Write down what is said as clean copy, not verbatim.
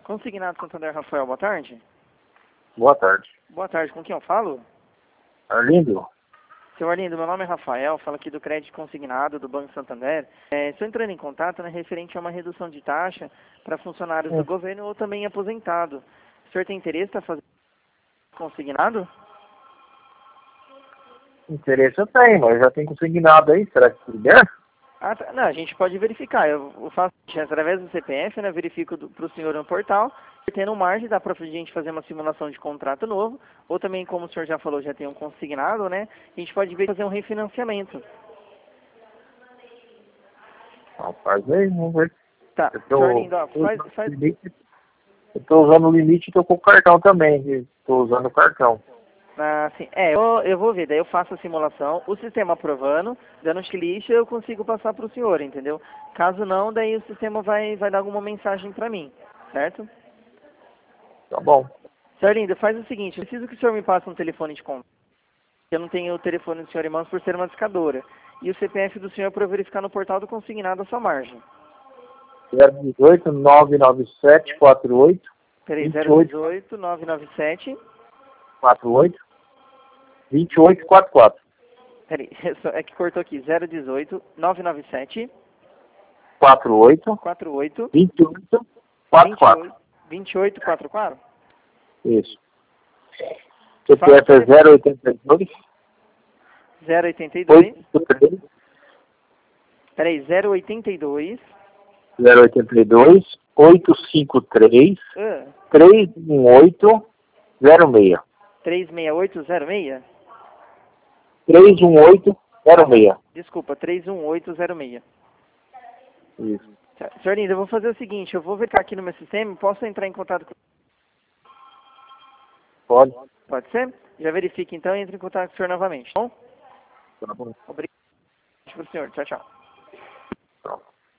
Consignado Santander, Rafael, boa tarde. Boa tarde. Boa tarde, com quem eu falo? Arlindo? Seu Arlindo, meu nome é Rafael, falo aqui do Crédito Consignado do Banco Santander. Estou entrando em contato, referente a uma redução de taxa para funcionários do governo ou também aposentado. O senhor tem interesse em fazer consignado? Interesse eu tenho, mas já tem consignado aí, será que tudo bem? Ah, tá. Não, a gente pode verificar. Eu faço através do CPF, verifico para o senhor no portal. Tendo margem, dá para a gente fazer uma simulação de contrato novo. Ou também, como o senhor já falou, já tem um consignado, a gente pode fazer um refinanciamento. Rapaz, aí, vamos ver. Tá, senhor Lindo, ó, faz... Eu tô usando o limite e tô com o cartão também. Estou usando o cartão. Ah, sim. Eu vou ver, daí eu faço a simulação, o sistema aprovando, dando checklist, eu consigo passar para o senhor, entendeu? Caso não, daí o sistema vai dar alguma mensagem para mim, certo? Tá bom. Senhor Lindo, faz o seguinte, eu preciso que o senhor me passe um telefone de conta. Eu não tenho o telefone do senhor em mãos por ser uma discadora. E o CPF do senhor para eu verificar no portal do consignado a sua margem. 018 997 48 Peraí, 28 018 997. 48 28 44. Peraí, é que cortou aqui. 018 997 48 48 28 44. 28 44? Isso. CPF é 082 082. 83 Peraí, 082. 082 853 318 06. 36806? 318 06. Desculpa, 31806. Isso. Senhor Lindo, eu vou fazer o seguinte, eu vou verificar aqui no meu sistema, posso entrar em contato com... Pode? Pode ser? Já verifique então e entre em contato com o senhor novamente, tá bom? Tá bom. Obrigado pro senhor, tchau, tchau. Tá.